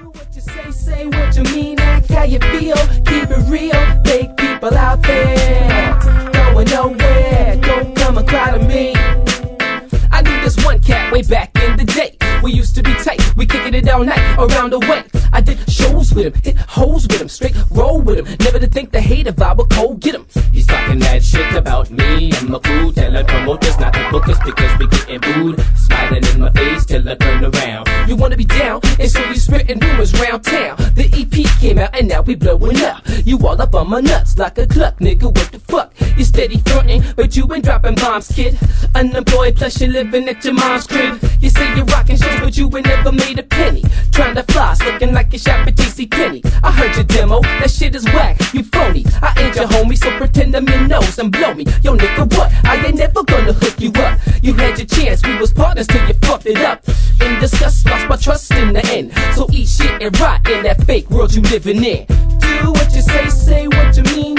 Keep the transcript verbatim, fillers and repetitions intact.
Do what you say, say what you mean, act how you feel, keep it real. Fake people out there, going nowhere, don't come and cry to me. I knew this one cat way back in the day. We used to be tight, we kicking it all night around the way. I did shows with him, hit hoes with him, straight roll with him. Never to think the hate if I would cold get him. He's talking that shit about me and my crew, telling promoters not to book us because we getting booed. Smiling in my face till I turn around. You wanna be down, and so you spitting rumors round town. The E P came out and now we blowing up. You all up on my nuts like a cluck, nigga, what the fuck? You steady fronting, but you ain't dropping bombs, kid. Unemployed plus you living at your mom's crib. You say you're rocking shows, but you ain't never made a penny. Trying to floss, looking like you shop at J C Penney. I heard your demo, that shit is whack, you phony. I ain't your homie, so pretend I'm your nose and blow me. Yo nigga, what? I ain't never gonna hook you up. You had your chance, we was partners till you fucked it up. In disgust, lost my trust in the end. So eat shit and rot in that fake world you living in. Do what you say, say what you mean.